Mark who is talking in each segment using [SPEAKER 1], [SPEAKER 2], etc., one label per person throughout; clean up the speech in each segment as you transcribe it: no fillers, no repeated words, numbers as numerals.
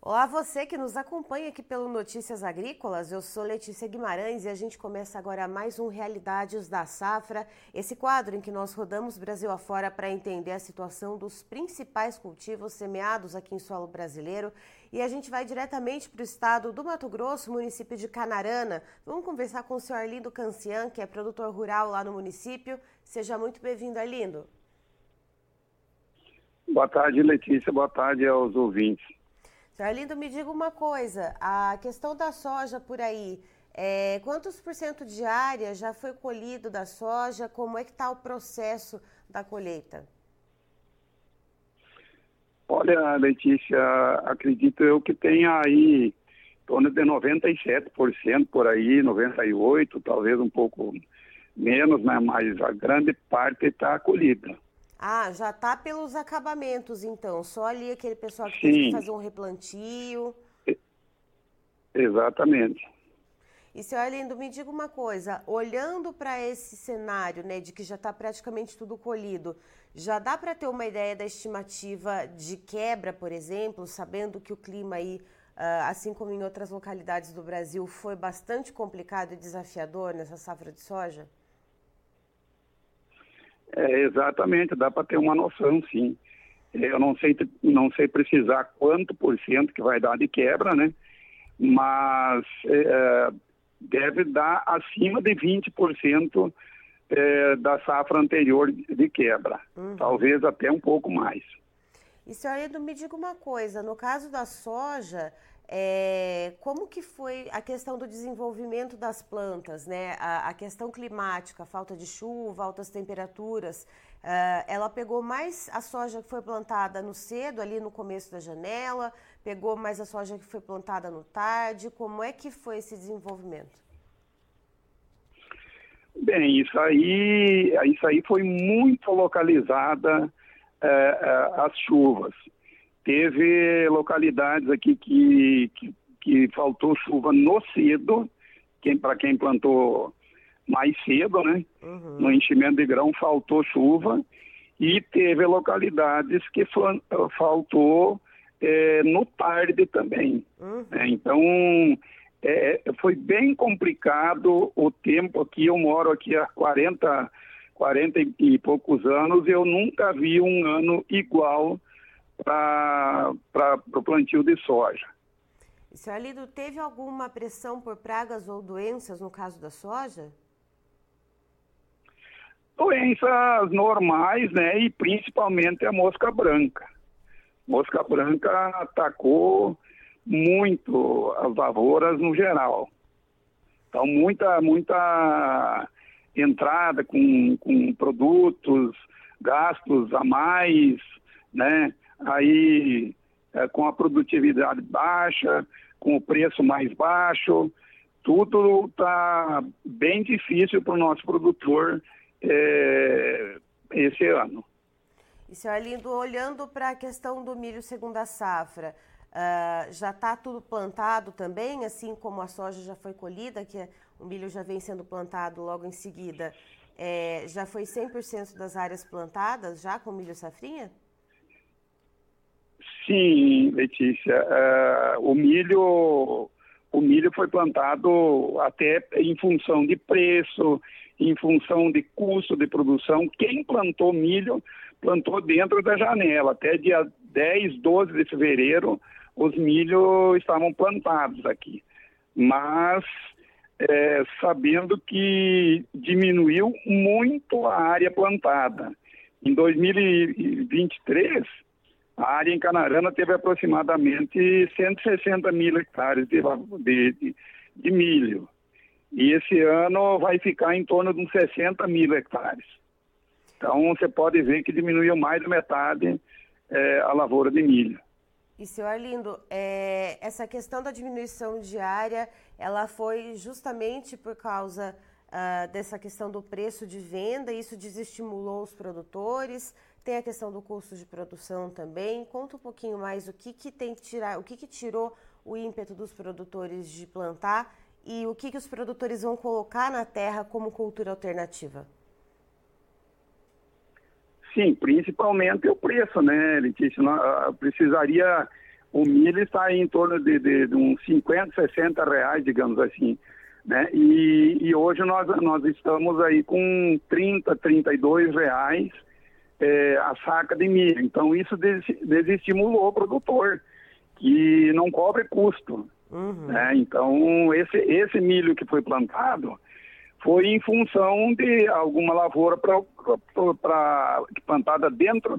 [SPEAKER 1] Olá, você que nos acompanha aqui pelo Notícias Agrícolas. Eu sou Letícia Guimarães e a gente começa agora mais um Realidades da Safra, esse quadro em que nós rodamos Brasil afora para entender a situação dos principais cultivos semeados aqui em solo brasileiro. E a gente vai diretamente para o estado do Mato Grosso, município de Canarana. Vamos conversar com o senhor Arlindo Cancian, que é produtor rural lá no município. Seja muito bem-vindo, Arlindo.
[SPEAKER 2] Boa tarde, Letícia. Boa tarde aos ouvintes.
[SPEAKER 1] Senhor Arlindo, me diga uma coisa, a questão da soja por aí, quantos por cento de área já foi colhido da soja? Como é que está o processo da colheita?
[SPEAKER 2] Olha, Letícia, acredito eu que tenha aí em torno de 97% por aí, 98%, talvez um pouco menos, né? Mas a grande parte está colhida.
[SPEAKER 1] Ah, já está pelos acabamentos, então. Só ali aquele pessoal que teve que
[SPEAKER 2] Sim,
[SPEAKER 1] fazer um replantio.
[SPEAKER 2] exatamente.
[SPEAKER 1] E, senhor Arlindo, me diga uma coisa. Olhando para esse cenário, né, de que já está praticamente tudo colhido, já dá para ter uma ideia da estimativa de quebra, por exemplo, sabendo que o clima aí, assim como em outras localidades do Brasil, foi bastante complicado e desafiador nessa safra de soja?
[SPEAKER 2] Exatamente, dá para ter uma noção, sim. Eu não sei precisar quanto por cento que vai dar de quebra, né? Mas deve dar acima de 20% da safra anterior de quebra. Talvez até um pouco mais.
[SPEAKER 1] E, senhor Arlindo, me diga uma coisa, no caso da soja, como que foi a questão do desenvolvimento das plantas, né? A questão climática, a falta de chuva, altas temperaturas, ela pegou mais a soja que foi plantada no cedo, ali no começo da janela, pegou mais a soja que foi plantada no tarde, como é que foi esse desenvolvimento?
[SPEAKER 2] Bem, isso aí foi muito localizada as chuvas. Teve localidades aqui que faltou chuva no cedo, para quem plantou mais cedo, né? No enchimento de grão faltou chuva, e teve localidades que faltou no tarde também. Então, foi bem complicado o tempo aqui. Eu moro aqui há 40 e poucos anos, e eu nunca vi um ano igual para o plantio de soja.
[SPEAKER 1] E, senhor Arlindo, teve alguma pressão por pragas ou doenças no caso da soja?
[SPEAKER 2] Doenças normais, né? E principalmente a mosca branca. Mosca branca atacou muito as lavouras no geral. Então, muita entrada com produtos, gastos a mais, né? Aí, com a produtividade baixa, com o preço mais baixo, tudo está bem difícil para o nosso produtor esse ano.
[SPEAKER 1] E, senhor Arlindo, olhando para a questão do milho segunda safra, já está tudo plantado também, assim como a soja já foi colhida, que o milho já vem sendo plantado logo em seguida, já foi 100% das áreas plantadas já com milho safrinha?
[SPEAKER 2] Sim, Letícia, o milho foi plantado até em função de preço, em função de custo de produção. Quem plantou milho, plantou dentro da janela. Até dia 10, 12 de fevereiro, os milho estavam plantados aqui. Mas, sabendo que diminuiu muito a área plantada. Em 2023, a área em Canarana teve aproximadamente 160 mil hectares de milho. E esse ano vai ficar em torno de uns 60 mil hectares. Então, você pode ver que diminuiu mais da metade a lavoura de milho.
[SPEAKER 1] E, senhor Arlindo, essa questão da diminuição de área, ela foi justamente por causa dessa questão do preço de venda, isso desestimulou os produtores, tem a questão do custo de produção também. Conta um pouquinho mais o que tirou o ímpeto dos produtores de plantar e o que os produtores vão colocar na terra como cultura alternativa.
[SPEAKER 2] Sim, principalmente o preço, né, Letícia? Precisaria O milho está em torno de uns 50, 60 reais, digamos assim, né? E hoje nós estamos aí com 30, 32 reais a saca de milho. Então isso desestimulou o produtor, que não cobre custo. Né? Então esse milho que foi plantado foi em função de alguma lavoura plantada dentro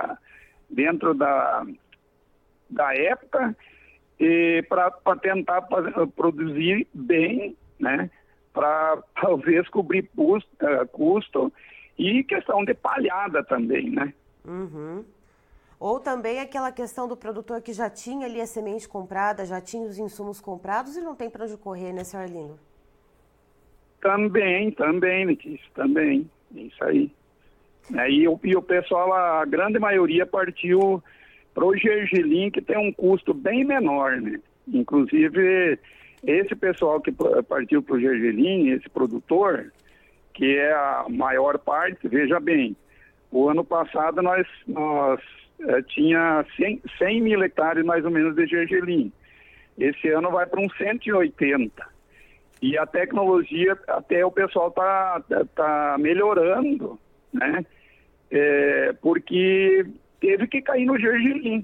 [SPEAKER 2] da época, para tentar produzir bem, né? Para talvez cobrir custo e questão de palhada também, né?
[SPEAKER 1] Ou também aquela questão do produtor que já tinha ali a semente comprada, já tinha os insumos comprados e não tem para onde correr, né, senhor Arlindo?
[SPEAKER 2] Também, Letícia, também. Isso aí. E o pessoal, a grande maioria partiu para o gergelim, que tem um custo bem menor, né? Inclusive, esse pessoal que partiu para o gergelim, esse produtor, que é a maior parte, veja bem, o ano passado nós tinha 100 mil hectares mais ou menos de gergelim. Esse ano vai para uns 180. E a tecnologia, até o pessoal tá melhorando, né? Porque teve que cair no gergelim,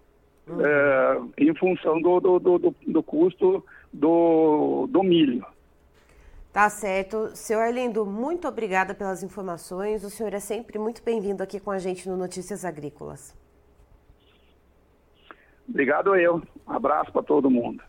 [SPEAKER 2] em função do custo do milho.
[SPEAKER 1] Tá certo. Senhor Arlindo, muito obrigada pelas informações. O senhor é sempre muito bem-vindo aqui com a gente no Notícias Agrícolas.
[SPEAKER 2] Obrigado eu. Um abraço para todo mundo.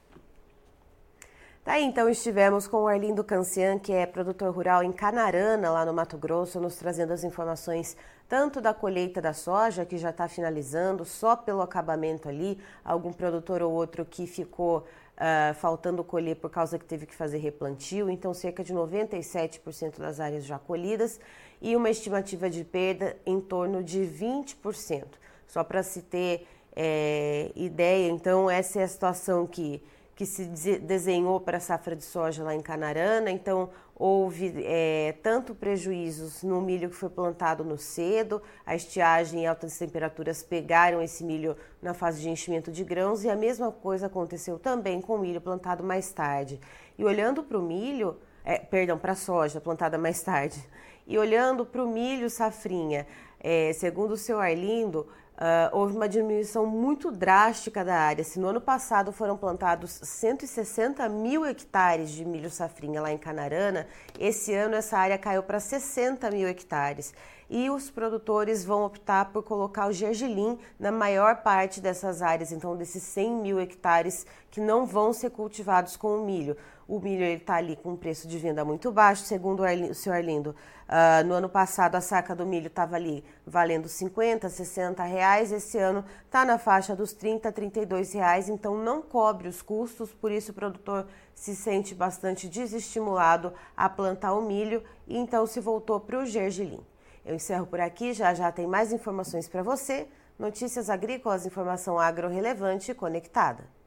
[SPEAKER 1] Tá aí, então estivemos com o Arlindo Cancian, que é produtor rural em Canarana, lá no Mato Grosso, nos trazendo as informações tanto da colheita da soja, que já está finalizando, só pelo acabamento ali, algum produtor ou outro que ficou faltando colher por causa que teve que fazer replantio, então cerca de 97% das áreas já colhidas e uma estimativa de perda em torno de 20%. Só para se ter ideia, então essa é a situação que se desenhou para a safra de soja lá em Canarana. Então houve tanto prejuízos no milho que foi plantado no cedo, a estiagem e altas temperaturas pegaram esse milho na fase de enchimento de grãos, e a mesma coisa aconteceu também com o milho plantado mais tarde. E olhando para o milho, para a soja plantada mais tarde, e olhando para o milho safrinha, segundo o seu Arlindo, houve uma diminuição muito drástica da área. Se no ano passado foram plantados 160 mil hectares de milho safrinha lá em Canarana, esse ano essa área caiu para 60 mil hectares. E os produtores vão optar por colocar o gergelim na maior parte dessas áreas, então desses 100 mil hectares que não vão ser cultivados com o milho. O milho está ali com um preço de venda muito baixo, segundo o senhor Arlindo. No ano passado a saca do milho estava ali valendo 50, 60 reais, esse ano está na faixa dos 30, 32 reais, então não cobre os custos, por isso o produtor se sente bastante desestimulado a plantar o milho e então se voltou para o gergelim. Eu encerro por aqui, já tem mais informações para você. Notícias Agrícolas, informação agro relevante e conectada.